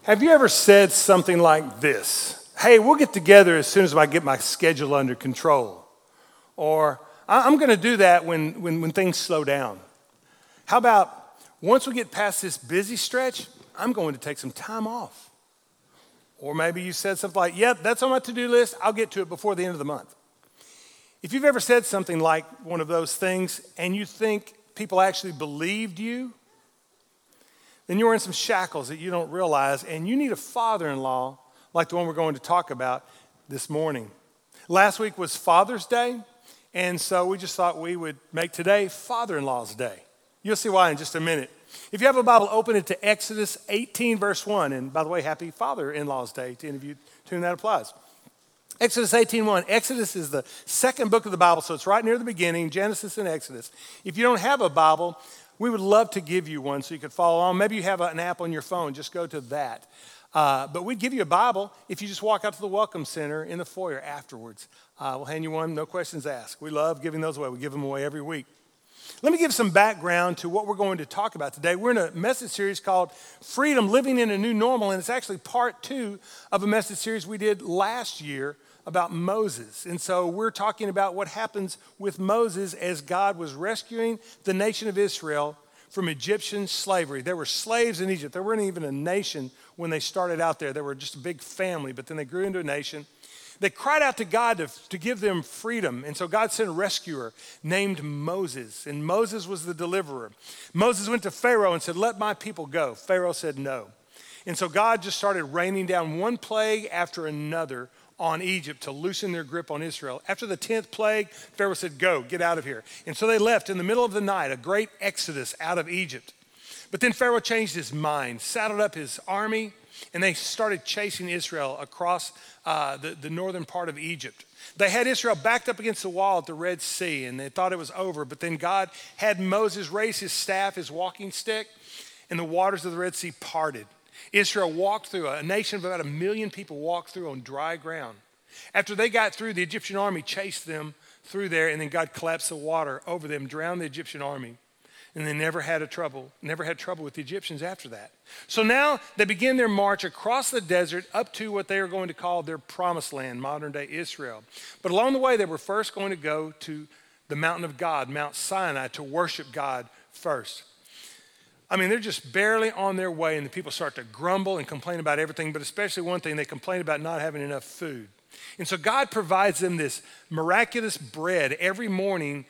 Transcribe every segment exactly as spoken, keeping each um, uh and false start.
Have you ever said something like this? Hey, we'll get together as soon as I get my schedule under control. Or I'm going to do that when, when, when things slow down. How about once we get past this busy stretch, I'm going to take some time off. Or maybe you said something like, yep, that's on my to-do list. I'll get to it before the end of the month. If you've ever said something like one of those things and you think people actually believed you, then you're in some shackles that you don't realize, and you need a father-in-law like the one we're going to talk about this morning. Last week was Father's Day, and so we just thought we would make today Father-in-law's Day. You'll see why in just a minute. If you have a Bible, open it to Exodus eighteen, verse one. And by the way, happy Father-in-law's Day to any of you to whom that applies. Exodus eighteen one. Exodus is the second book of the Bible, so it's right near the beginning, Genesis and Exodus. If you don't have a Bible, we would love to give you one so you could follow along. Maybe you have an app on your phone. Just go to that. Uh, but we'd give you a Bible if you just walk out to the Welcome Center in the foyer afterwards. Uh, we'll hand you one, no questions asked. We love giving those away. We give them away every week. Let me give some background to what we're going to talk about today. We're in a message series called Freedom, Living in a New Normal, and it's actually part two of a message series we did last year about Moses. And so we're talking about what happens with Moses as God was rescuing the nation of Israel from Egyptian slavery. There were slaves in Egypt. There weren't even a nation when they started out there. They were just a big family, but then they grew into a nation. They cried out to God to, to give them freedom. And so God sent a rescuer named Moses. And Moses was the deliverer. Moses went to Pharaoh and said, let my people go. Pharaoh said no. And so God just started raining down one plague after another on Egypt to loosen their grip on Israel. After the tenth plague, Pharaoh said, go, get out of here. And so they left in the middle of the night, a great exodus out of Egypt. But then Pharaoh changed his mind, saddled up his army, and they started chasing Israel across uh, the, the northern part of Egypt. They had Israel backed up against the wall at the Red Sea, and they thought it was over. But then God had Moses raise his staff, his walking stick, and the waters of the Red Sea parted. Israel walked through, a nation of about a million people walked through on dry ground. After they got through, the Egyptian army chased them through there, and then God collapsed the water over them, drowned the Egyptian army. And they never had a trouble, never had trouble with the Egyptians after that. So now they begin their march across the desert up to what they are going to call their promised land, modern day Israel. But along the way, they were first going to go to the mountain of God, Mount Sinai, to worship God first. I mean, they're just barely on their way, and the people start to grumble and complain about everything, but especially one thing, they complain about not having enough food. And so God provides them this miraculous bread every morning,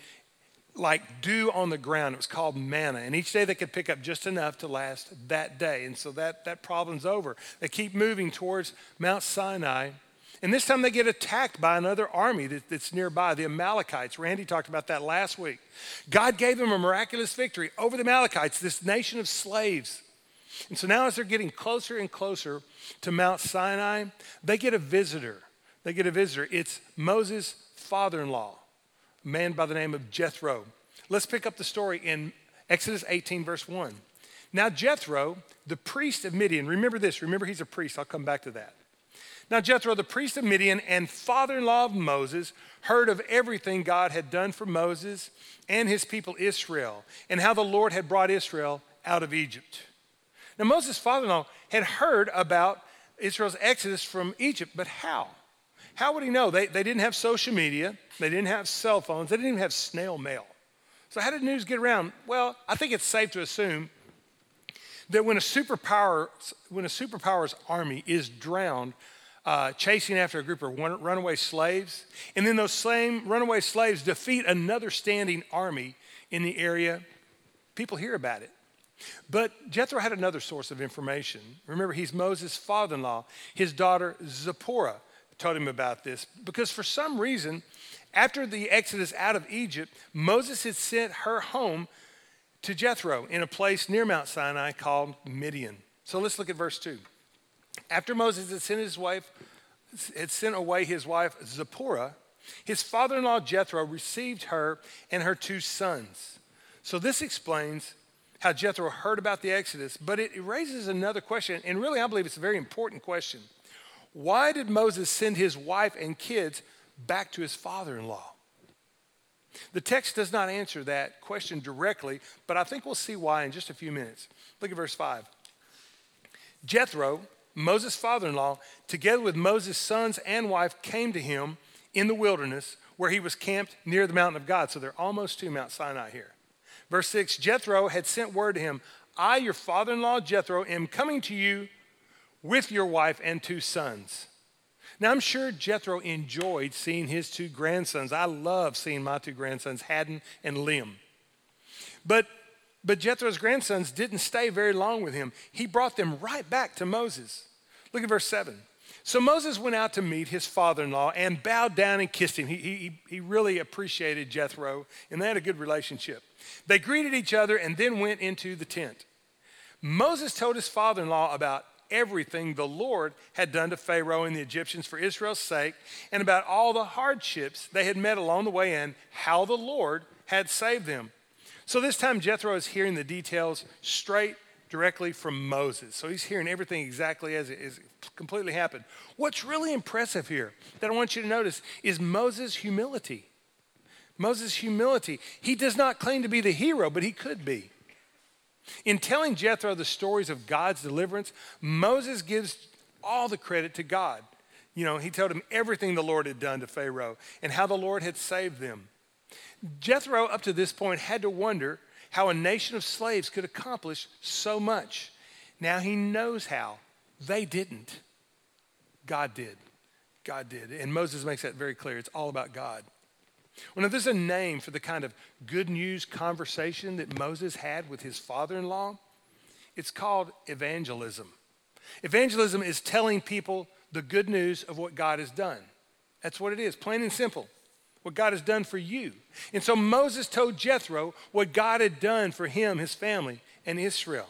like dew on the ground. It was called manna. And each day they could pick up just enough to last that day. And so that, that problem's over. They keep moving towards Mount Sinai. And this time they get attacked by another army that, that's nearby, the Amalekites. Randy talked about that last week. God gave them a miraculous victory over the Amalekites, this nation of slaves. And so now as they're getting closer and closer to Mount Sinai, they get a visitor. They get a visitor. It's Moses' father-in-law, a man by the name of Jethro. Let's pick up the story in Exodus eighteen, verse one. Now Jethro, the priest of Midian, remember this, remember he's a priest, I'll come back to that. Now Jethro, the priest of Midian and father-in-law of Moses, heard of everything God had done for Moses and his people Israel, and how the Lord had brought Israel out of Egypt. Now Moses' father-in-law had heard about Israel's exodus from Egypt, but how? How would he know? They, they didn't have social media. They didn't have cell phones. They didn't even have snail mail. So how did news get around? Well, I think it's safe to assume that when a superpower, when a superpower's army is drowned, uh, chasing after a group of run, runaway slaves, and then those same runaway slaves defeat another standing army in the area, people hear about it. But Jethro had another source of information. Remember, he's Moses' father-in-law. His daughter Zipporah told him about this because for some reason, after the exodus out of Egypt, Moses had sent her home to Jethro in a place near Mount Sinai called Midian. So let's look at verse two. After Moses had sent his wife, had sent away his wife Zipporah, his father-in-law Jethro received her and her two sons. So this explains how Jethro heard about the exodus, but it raises another question, and really I believe it's a very important question. Why did Moses send his wife and kids back to his father-in-law? The text does not answer that question directly, but I think we'll see why in just a few minutes. Look at verse five. Jethro, Moses' father-in-law, together with Moses' sons and wife, came to him in the wilderness where he was camped near the mountain of God. So they're almost to Mount Sinai here. Verse six, Jethro had sent word to him, I, your father-in-law Jethro, am coming to you with your wife and two sons. Now, I'm sure Jethro enjoyed seeing his two grandsons. I love seeing my two grandsons, Haddon and Liam. But, but Jethro's grandsons didn't stay very long with him. He brought them right back to Moses. Look at verse seven. So Moses went out to meet his father-in-law and bowed down and kissed him. He, he, he really appreciated Jethro, and they had a good relationship. They greeted each other and then went into the tent. Moses told his father-in-law about everything the Lord had done to Pharaoh and the Egyptians for Israel's sake, and about all the hardships they had met along the way and how the Lord had saved them. So this time Jethro is hearing the details straight directly from Moses. So he's hearing everything exactly as it is completely happened. What's really impressive here that I want you to notice is Moses' humility. Moses' humility. He does not claim to be the hero, but he could be. In telling Jethro the stories of God's deliverance, Moses gives all the credit to God. You know, he told him everything the Lord had done to Pharaoh and how the Lord had saved them. Jethro, up to this point, had to wonder how a nation of slaves could accomplish so much. Now he knows how. They didn't. God did. God did. And Moses makes that very clear. It's all about God. Well, now there's a name for the kind of good news conversation that Moses had with his father-in-law. It's called evangelism. Evangelism is telling people the good news of what God has done. That's what it is, plain and simple, what God has done for you. And so Moses told Jethro what God had done for him, his family, and Israel.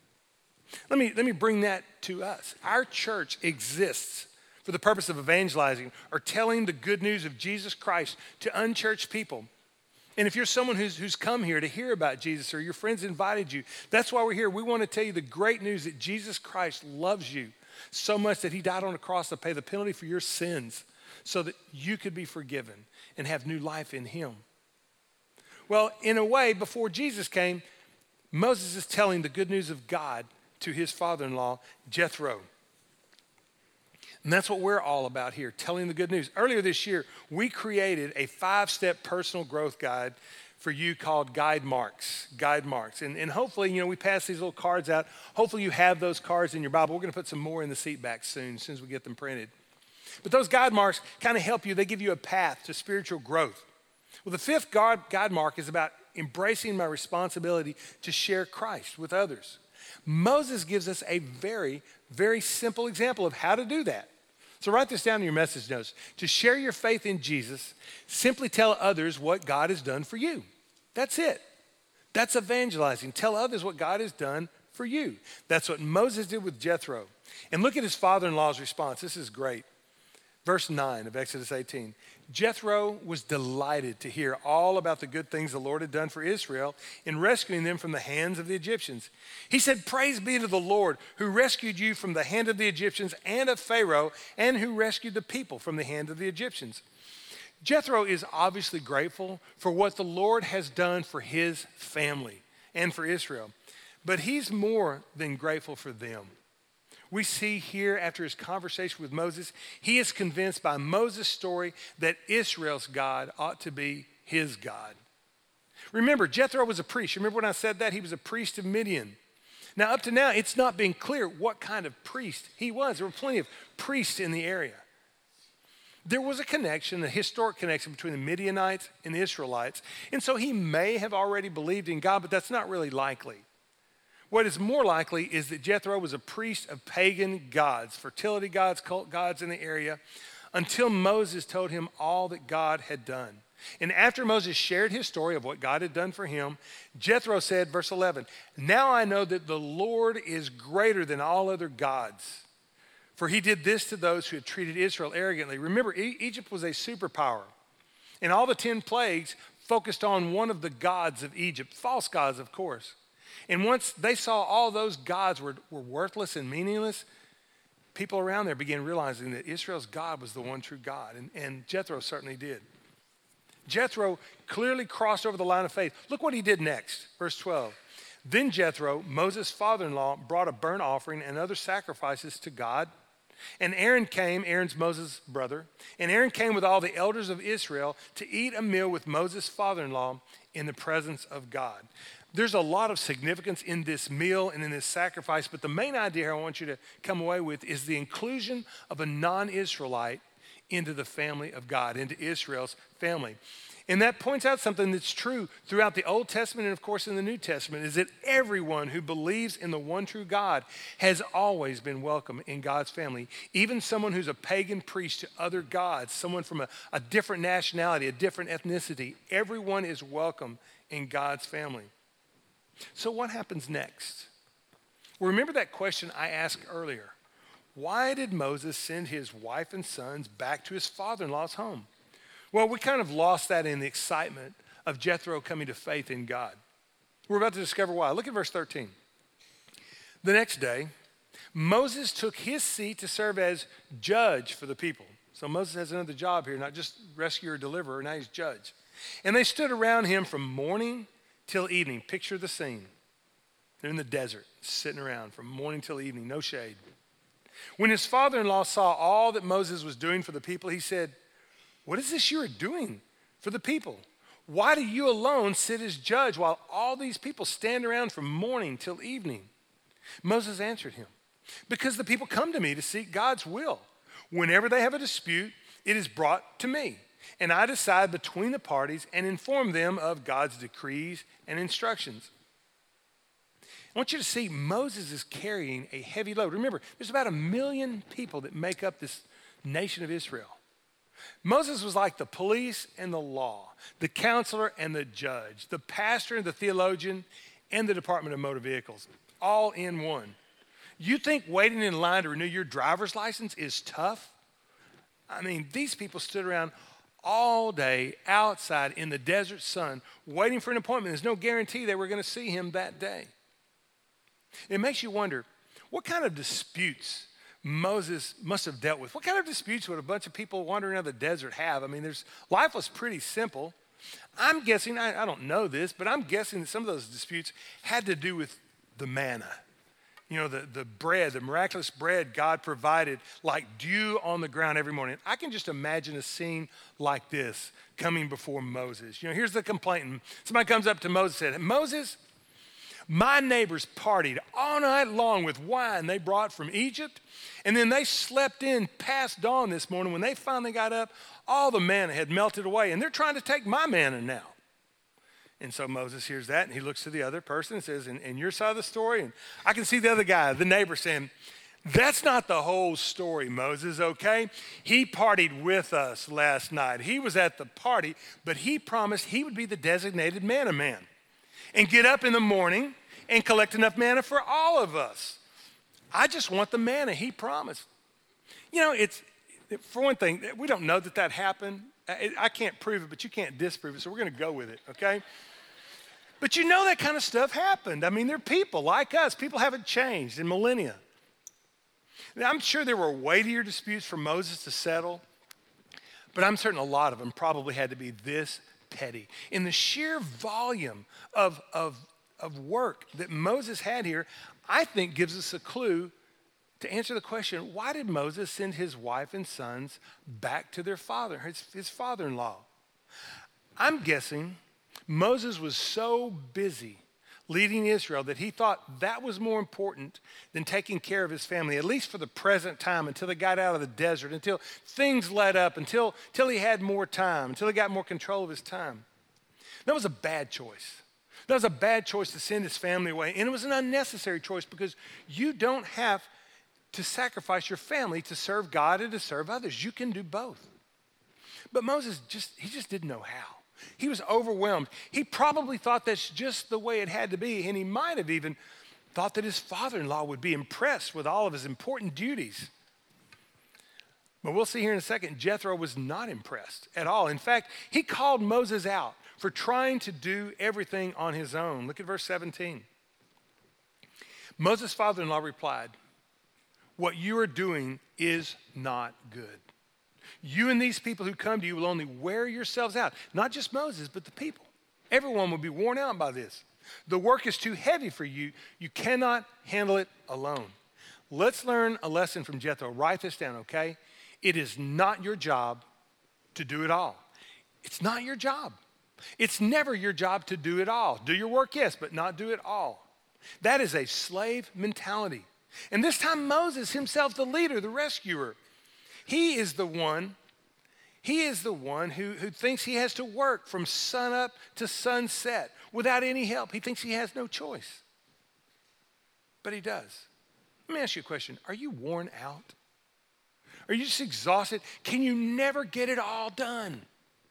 Let me, let me bring that to us. Our church exists for the purpose of evangelizing or telling the good news of Jesus Christ to unchurched people. And if you're someone who's, who's come here to hear about Jesus or your friends invited you, that's why we're here. We want to tell you the great news that Jesus Christ loves you so much that he died on the cross to pay the penalty for your sins so that you could be forgiven and have new life in him. Well, in a way, before Jesus came, Moses is telling the good news of God to his father-in-law, Jethro. And that's what we're all about here, telling the good news. Earlier this year, we created a five-step personal growth guide for you called Guide Marks, Guide Marks. And, and hopefully, you know, we pass these little cards out. Hopefully you have those cards in your Bible. We're going to put some more in the seat back soon, as soon as we get them printed. But those guide marks kind of help you. They give you a path to spiritual growth. Well, the fifth guide, guide mark is about embracing my responsibility to share Christ with others. Moses gives us a very, very simple example of how to do that. So write this down in your message notes. To share your faith in Jesus, simply tell others what God has done for you. That's it. That's evangelizing. Tell others what God has done for you. That's what Moses did with Jethro. And look at his father-in-law's response. This is great. Verse nine of Exodus eighteen. Jethro was delighted to hear all about the good things the Lord had done for Israel in rescuing them from the hands of the Egyptians. He said, "Praise be to the Lord who rescued you from the hand of the Egyptians and of Pharaoh, and who rescued the people from the hand of the Egyptians." Jethro is obviously grateful for what the Lord has done for his family and for Israel, but he's more than grateful for them. We see here after his conversation with Moses, he is convinced by Moses' story that Israel's God ought to be his God. Remember, Jethro was a priest. Remember when I said that? He was a priest of Midian. Now, up to now, it's not been clear what kind of priest he was. There were plenty of priests in the area. There was a connection, a historic connection between the Midianites and the Israelites. And so he may have already believed in God, but that's not really likely. What is more likely is that Jethro was a priest of pagan gods, fertility gods, cult gods in the area, until Moses told him all that God had done. And after Moses shared his story of what God had done for him, Jethro said, verse eleven, "Now I know that the Lord is greater than all other gods, for he did this to those who had treated Israel arrogantly." Remember, e- Egypt was a superpower, and all the ten plagues focused on one of the gods of Egypt, false gods, of course. And once they saw all those gods were, were worthless and meaningless, people around there began realizing that Israel's God was the one true God. And, and Jethro certainly did. Jethro clearly crossed over the line of faith. Look what he did next, verse twelve. Then Jethro, Moses' father-in-law, brought a burnt offering and other sacrifices to God. And Aaron came, Aaron's Moses' brother, and Aaron came with all the elders of Israel to eat a meal with Moses' father-in-law in the presence of God. There's a lot of significance in this meal and in this sacrifice, but the main idea I want you to come away with is the inclusion of a non-Israelite into the family of God, into Israel's family. And that points out something that's true throughout the Old Testament and, of course, in the New Testament, is that everyone who believes in the one true God has always been welcome in God's family. Even someone who's a pagan priest to other gods, someone from a, a different nationality, a different ethnicity, everyone is welcome in God's family. So what happens next? Well, remember that question I asked earlier. Why did Moses send his wife and sons back to his father-in-law's home? Well, we kind of lost that in the excitement of Jethro coming to faith in God. We're about to discover why. Look at verse thirteen. The next day, Moses took his seat to serve as judge for the people. So Moses has another job here, not just rescuer or deliverer, now he's judge. And they stood around him from morning till evening. Picture the scene. They're in the desert, sitting around from morning till evening, no shade. When his father-in-law saw all that Moses was doing for the people, he said, "What is this you are doing for the people? Why do you alone sit as judge while all these people stand around from morning till evening?" Moses answered him, "Because the people come to me to seek God's will. Whenever they have a dispute, it is brought to me, and I decide between the parties and inform them of God's decrees and instructions." I want you to see Moses is carrying a heavy load. Remember, there's about a million people that make up this nation of Israel. Moses was like the police and the law, the counselor and the judge, the pastor and the theologian, and the Department of Motor Vehicles, all in one. You think waiting in line to renew your driver's license is tough? I mean, these people stood around all day outside in the desert sun waiting for an appointment. There's no guarantee they were going to see him that day. It makes you wonder, what kind of disputes Moses must have dealt with? What kind of disputes would a bunch of people wandering around the desert have? I mean, there's, life was pretty simple. I'm guessing, I, I don't know this, but I'm guessing that some of those disputes had to do with the manna. You know, the, the bread, the miraculous bread God provided like dew on the ground every morning. I can just imagine a scene like this coming before Moses. You know, here's the complainant. Somebody comes up to Moses and said, "Moses, my neighbors partied all night long with wine they brought from Egypt, and then they slept in past dawn this morning. When they finally got up, all the manna had melted away, and they're trying to take my manna now." And so Moses hears that, and he looks to the other person and says, "In, in your side of the story?" And I can see the other guy, the neighbor, saying, "That's not the whole story, Moses, okay? He partied with us last night. He was at the party, but he promised he would be the designated manna man and get up in the morning and collect enough manna for all of us. I just want the manna he promised." You know, it's, for one thing, we don't know that that happened. I, I can't prove it, but you can't disprove it, so we're going to go with it, okay? But you know that kind of stuff happened. I mean, they're people like us. People haven't changed in millennia. I'm sure there were weightier disputes for Moses to settle, but I'm certain a lot of them probably had to be this petty. In the sheer volume of, of, of work that Moses had here, I think gives us a clue to answer the question, why did Moses send his wife and sons back to their father, his, his father-in-law? I'm guessing Moses was so busy leading Israel that he thought that was more important than taking care of his family, at least for the present time, until they got out of the desert, until things let up, until, until he had more time, until he got more control of his time. That was a bad choice. That was a bad choice to send his family away, and it was an unnecessary choice because you don't have to sacrifice your family to serve God and to serve others. You can do both. But Moses just, he just didn't know how. He was overwhelmed. He probably thought that's just the way it had to be, and he might have even thought that his father-in-law would be impressed with all of his important duties. But we'll see here in a second, Jethro was not impressed at all. In fact, he called Moses out for trying to do everything on his own. Look at verse seventeen. Moses' father-in-law replied, "What you are doing is not good. You and these people who come to you will only wear yourselves out. Not just Moses, but the people. Everyone will be worn out by this. The work is too heavy for you. You cannot handle it alone. Let's learn a lesson from Jethro. Write this down, okay? It is not your job to do it all. It's not your job. It's never your job to do it all. Do your work, yes, but not do it all. That is a slave mentality. And this time Moses himself, the leader, the rescuer, he is the one, he is the one who, who thinks he has to work from sunup to sunset without any help. He thinks he has no choice. But he does. Let me ask you a question. Are you worn out? Are you just exhausted? Can you never get it all done?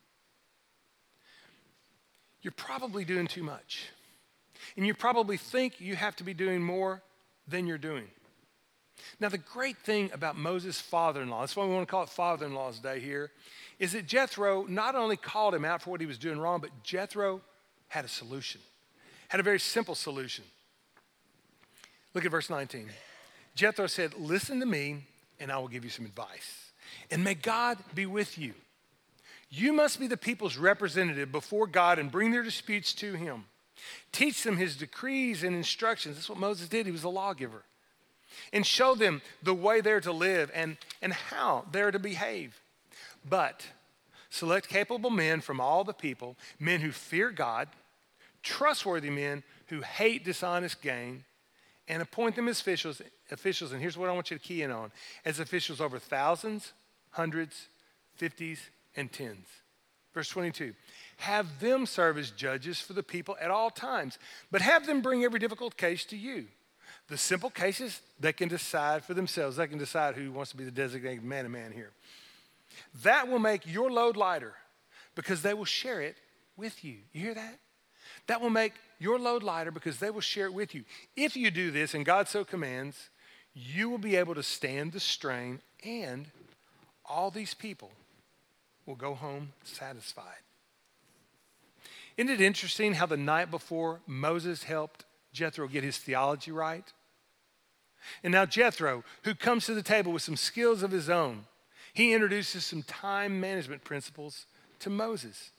You're probably doing too much. And you probably think you have to be doing more than you're doing. Now, the great thing about Moses' father-in-law, that's why we want to call it Father-in-law's Day here, is that Jethro not only called him out for what he was doing wrong, but Jethro had a solution, had a very simple solution. Look at verse nineteen. Jethro said, listen to me, and I will give you some advice. And may God be with you. You must be the people's representative before God and bring their disputes to him. Teach them his decrees and instructions. That's what Moses did. He was a lawgiver. And show them the way they're to live and, and how they're to behave. But select capable men from all the people, men who fear God, trustworthy men who hate dishonest gain, and appoint them as officials, officials, and here's what I want you to key in on, as officials over thousands, hundreds, fifties, and tens. Verse twenty-two, have them serve as judges for the people at all times, but have them bring every difficult case to you. The simple cases, they can decide for themselves. They can decide who wants to be the designated man and man here. That will make your load lighter because they will share it with you. You hear that? That will make your load lighter because they will share it with you. If you do this, and God so commands, you will be able to stand the strain, and all these people will go home satisfied. Isn't it interesting how the night before Moses helped Jethro get his theology right? And now Jethro, who comes to the table with some skills of his own, he introduces some time management principles to Moses.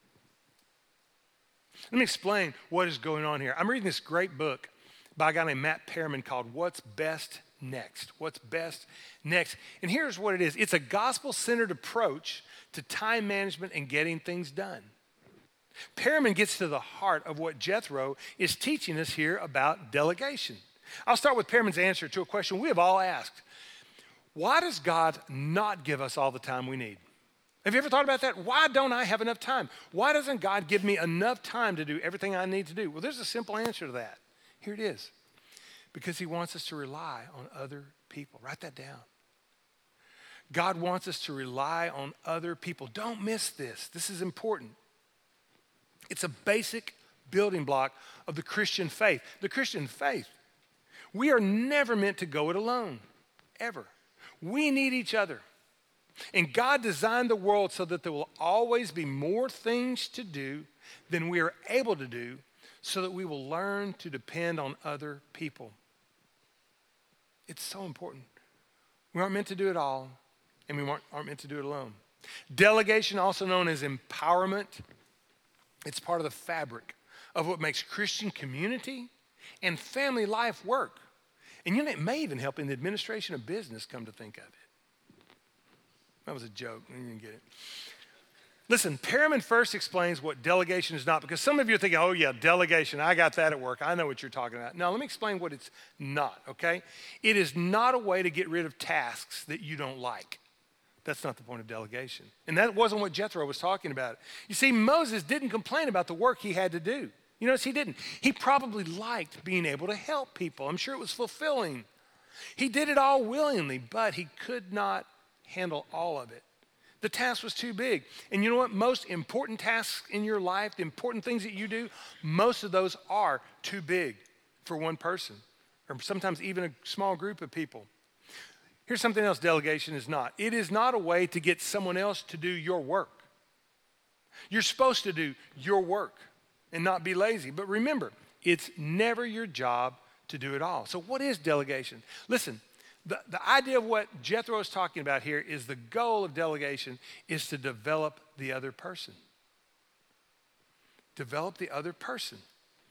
Let me explain what is going on here. I'm reading this great book by a guy named Matt Perriman called What's Best Next? What's Best Next? And here's what it is. It's a gospel-centered approach to time management and getting things done. Perriman gets to the heart of what Jethro is teaching us here about delegation. I'll start with Perriman's answer to a question we have all asked. Why does God not give us all the time we need? Have you ever thought about that? Why don't I have enough time? Why doesn't God give me enough time to do everything I need to do? Well, there's a simple answer to that. Here it is. Because he wants us to rely on other people. Write that down. God wants us to rely on other people. Don't miss this. This is important. It's a basic building block of the Christian faith. The Christian faith. We are never meant to go it alone, ever. We need each other. And God designed the world so that there will always be more things to do than we are able to do, so that we will learn to depend on other people. It's so important. We aren't meant to do it all, and we aren't, aren't meant to do it alone. Delegation, also known as empowerment, it's part of the fabric of what makes Christian community and family life work. And you know, it may even help in the administration of business, come to think of it. That was a joke. You didn't get it. Listen, Perriman first explains what delegation is not, because some of you are thinking, oh yeah, delegation, I got that at work. I know what you're talking about. Now, let me explain what it's not, okay? It is not a way to get rid of tasks that you don't like. That's not the point of delegation. And that wasn't what Jethro was talking about. You see, Moses didn't complain about the work he had to do. You notice he didn't. He probably liked being able to help people. I'm sure it was fulfilling. He did it all willingly, but he could not handle all of it. The task was too big. And you know what? Most important tasks in your life, the important things that you do, most of those are too big for one person, or sometimes even a small group of people. Here's something else delegation is not. It is not a way to get someone else to do your work. You're supposed to do your work and not be lazy. But remember, it's never your job to do it all. So what is delegation? Listen, the, the idea of what Jethro is talking about here is the goal of delegation is to develop the other person. Develop the other person.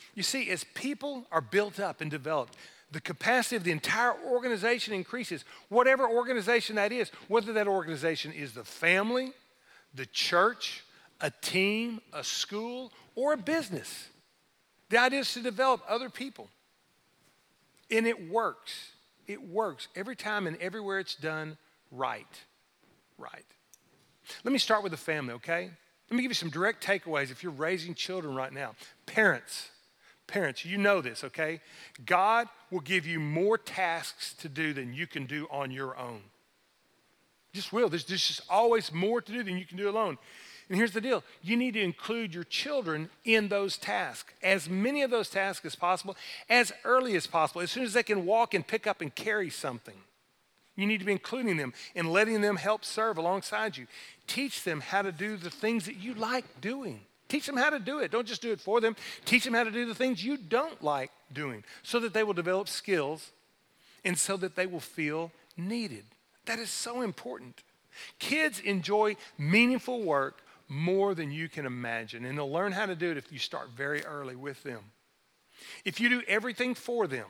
You see, as people are built up and developed, the capacity of the entire organization increases, whatever organization that is, whether that organization is the family, the church, a team, a school, or a business. The idea is to develop other people. And it works. It works every time and everywhere it's done right. Right. Let me start with the family, okay? Let me give you some direct takeaways if you're raising children right now. Parents, parents, you know this, okay? God will give you more tasks to do than you can do on your own. Just will. There's, there's just always more to do than you can do alone. And here's the deal. You need to include your children in those tasks, as many of those tasks as possible, as early as possible, as soon as they can walk and pick up and carry something. You need to be including them and letting them help serve alongside you. Teach them how to do the things that you like doing. Teach them how to do it. Don't just do it for them. Teach them how to do the things you don't like doing so that they will develop skills and so that they will feel needed. That is so important. Kids enjoy meaningful work more than you can imagine, and they'll learn how to do it if you start very early with them. If you do everything for them,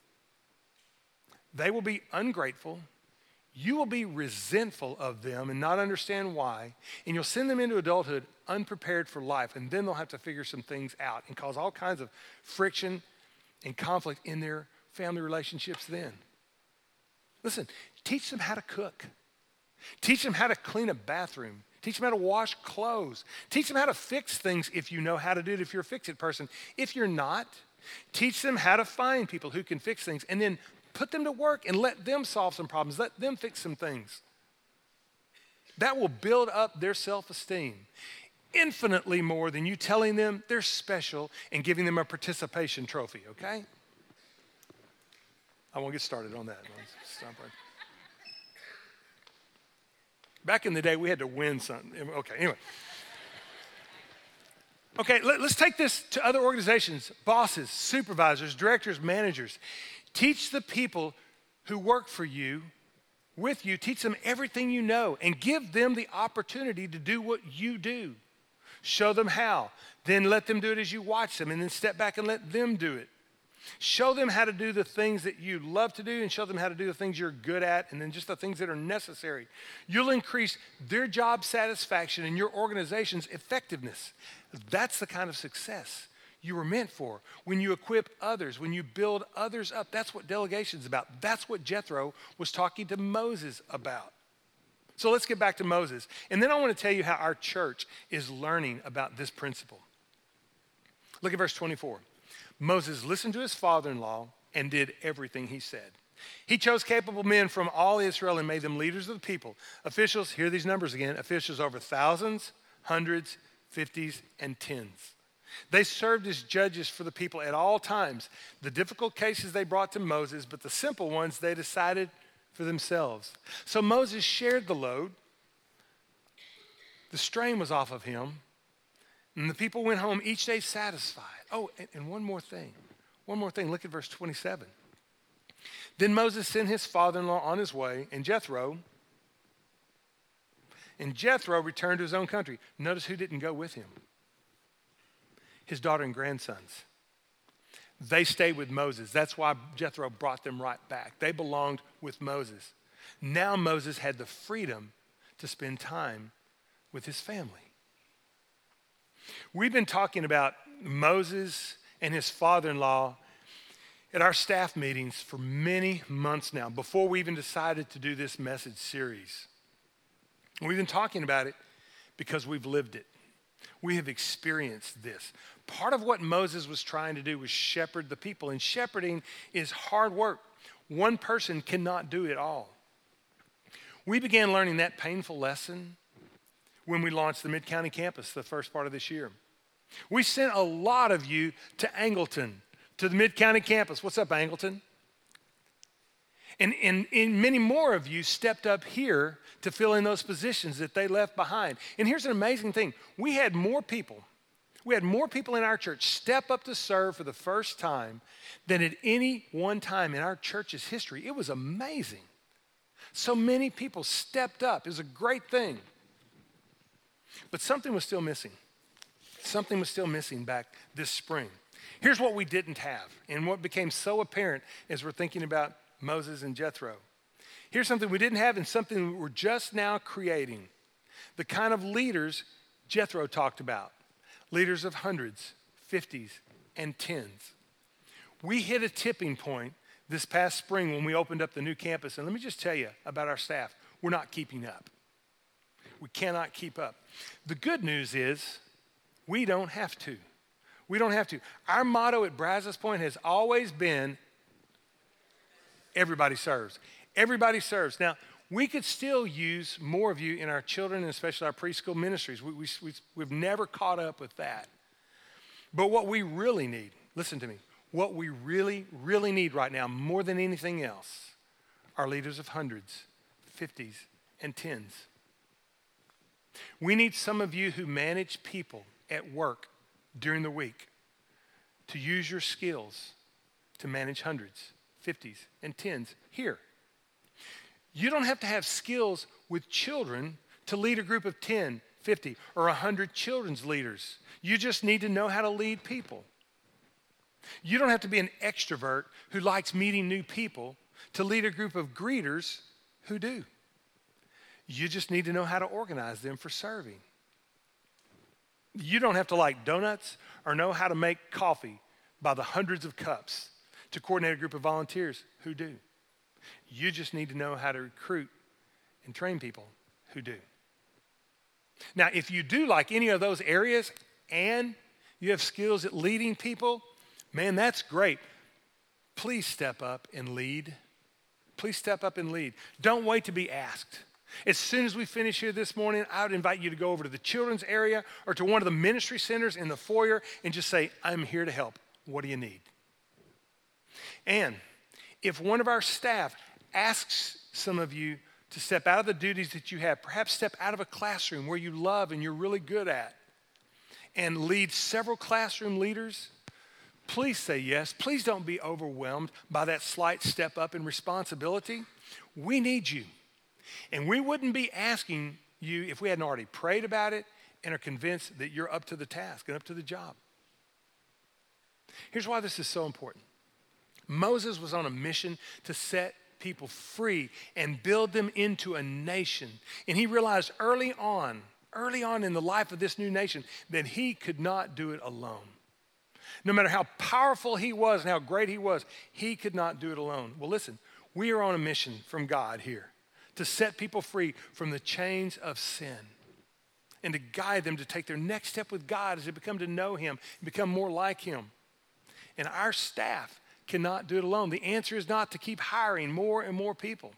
they will be ungrateful, you will be resentful of them and not understand why, and you'll send them into adulthood unprepared for life, and then they'll have to figure some things out and cause all kinds of friction and conflict in their family relationships then. Listen, teach them how to cook. Teach them how to clean a bathroom. Teach them how to wash clothes. Teach them how to fix things if you know how to do it, if you're a fix-it person. If you're not, teach them how to find people who can fix things and then put them to work and let them solve some problems. Let them fix some things. That will build up their self-esteem infinitely more than you telling them they're special and giving them a participation trophy, okay? I won't get started on that. Stop right. Back in the day, we had to win something. Okay, anyway. Okay, let, let's take this to other organizations, bosses, supervisors, directors, managers. Teach the people who work for you, with you, teach them everything you know and give them the opportunity to do what you do. Show them how. Then let them do it as you watch them and then step back and let them do it. Show them how to do the things that you love to do and show them how to do the things you're good at and then just the things that are necessary. You'll increase their job satisfaction and your organization's effectiveness. That's the kind of success you were meant for. When you equip others, when you build others up, that's what delegation's about. That's what Jethro was talking to Moses about. So let's get back to Moses. And then I want to tell you how our church is learning about this principle. Look at verse twenty-four. Moses listened to his father-in-law and did everything he said. He chose capable men from all Israel and made them leaders of the people. Officials, hear these numbers again, officials over thousands, hundreds, fifties, and tens. They served as judges for the people at all times. The difficult cases they brought to Moses, but the simple ones they decided for themselves. So Moses shared the load. The strain was off of him. And the people went home each day satisfied. Oh, and, and one more thing. One more thing. Look at verse twenty-seven. Then Moses sent his father-in-law on his way, and Jethro, and Jethro returned to his own country. Notice who didn't go with him. His daughter and grandsons. They stayed with Moses. That's why Jethro brought them right back. They belonged with Moses. Now Moses had the freedom to spend time with his family. We've been talking about Moses and his father-in-law at our staff meetings for many months now, before we even decided to do this message series. We've been talking about it because we've lived it. We have experienced this. Part of what Moses was trying to do was shepherd the people, and shepherding is hard work. One person cannot do it all. We began learning that painful lesson when we launched the Mid-County campus the first part of this year. We sent a lot of you to Angleton, to the Mid-County campus. What's up, Angleton? And, and, and many more of you stepped up here to fill in those positions that they left behind. And here's an amazing thing. We had more people, we had more people in our church step up to serve for the first time than at any one time in our church's history. It was amazing. So many people stepped up. It was a great thing. But something was still missing. Something was still missing back this spring. Here's what we didn't have, and what became so apparent as we're thinking about Moses and Jethro. Here's something we didn't have and something we're just now creating. The kind of leaders Jethro talked about. Leaders of hundreds, fifties, and tens. We hit a tipping point this past spring when we opened up the new campus. And let me just tell you about our staff. We're not keeping up. We cannot keep up. The good news is we don't have to. We don't have to. Our motto at Brazos Point has always been, everybody serves. Everybody serves. Now, we could still use more of you in our children and especially our preschool ministries. We, we, we, we've never caught up with that. But what we really need, listen to me, what we really, really need right now, more than anything else, are leaders of hundreds, fifties, and tens. We need some of you who manage people at work during the week to use your skills to manage hundreds, fifties, and tens here. You don't have to have skills with children to lead a group of ten, fifty, or one hundred children's leaders. You just need to know how to lead people. You don't have to be an extrovert who likes meeting new people to lead a group of greeters who do. You just need to know how to organize them for serving. You don't have to like donuts or know how to make coffee by the hundreds of cups to coordinate a group of volunteers who do. You just need to know how to recruit and train people who do. Now, if you do like any of those areas and you have skills at leading people, man, that's great. Please step up and lead. Please step up and lead. Don't wait to be asked. As soon as we finish here this morning, I would invite you to go over to the children's area or to one of the ministry centers in the foyer and just say, I'm here to help. What do you need? And if one of our staff asks some of you to step out of the duties that you have, perhaps step out of a classroom where you love and you're really good at, and lead several classroom leaders, please say yes. Please don't be overwhelmed by that slight step up in responsibility. We need you. And we wouldn't be asking you if we hadn't already prayed about it and are convinced that you're up to the task and up to the job. Here's why this is so important. Moses was on a mission to set people free and build them into a nation. And he realized early on, early on in the life of this new nation, that he could not do it alone. No matter how powerful he was and how great he was, he could not do it alone. Well, listen, we are on a mission from God here to set people free from the chains of sin and to guide them to take their next step with God as they become to know him and become more like him. And our staff cannot do it alone. The answer is not to keep hiring more and more people.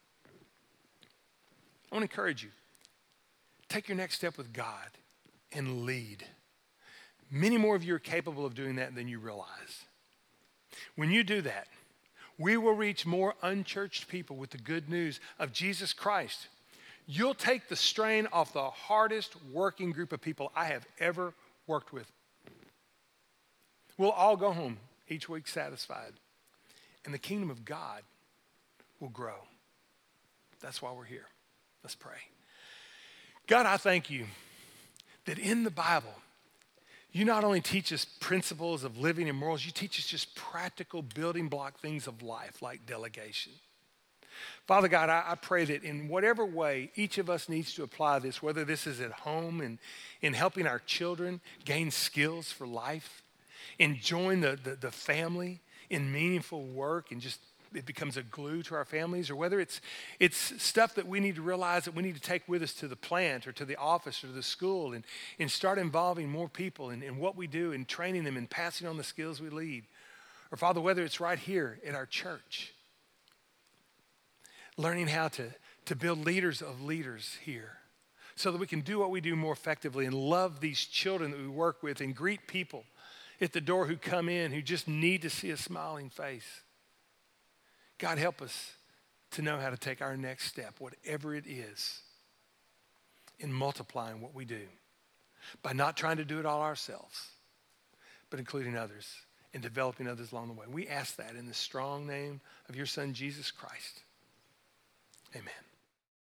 I want to encourage you. Take your next step with God and lead. Many more of you are capable of doing that than you realize. When you do that, we will reach more unchurched people with the good news of Jesus Christ. You'll take the strain off the hardest working group of people I have ever worked with. We'll all go home each week satisfied, and the kingdom of God will grow. That's why we're here. Let's pray. God, I thank you that in the Bible, you not only teach us principles of living and morals, you teach us just practical building block things of life like delegation. Father God, I, I pray that in whatever way each of us needs to apply this, whether this is at home and in helping our children gain skills for life, enjoying the, the, the family in meaningful work and just it becomes a glue to our families, or whether it's it's stuff that we need to realize that we need to take with us to the plant or to the office or to the school and, and start involving more people in, in what we do and training them and passing on the skills we lead. Or Father, whether it's right here at our church, learning how to, to build leaders of leaders here so that we can do what we do more effectively and love these children that we work with and greet people at the door who come in who just need to see a smiling face. God, help us to know how to take our next step, whatever it is, in multiplying what we do by not trying to do it all ourselves, but including others and developing others along the way. We ask that in the strong name of your Son, Jesus Christ. Amen.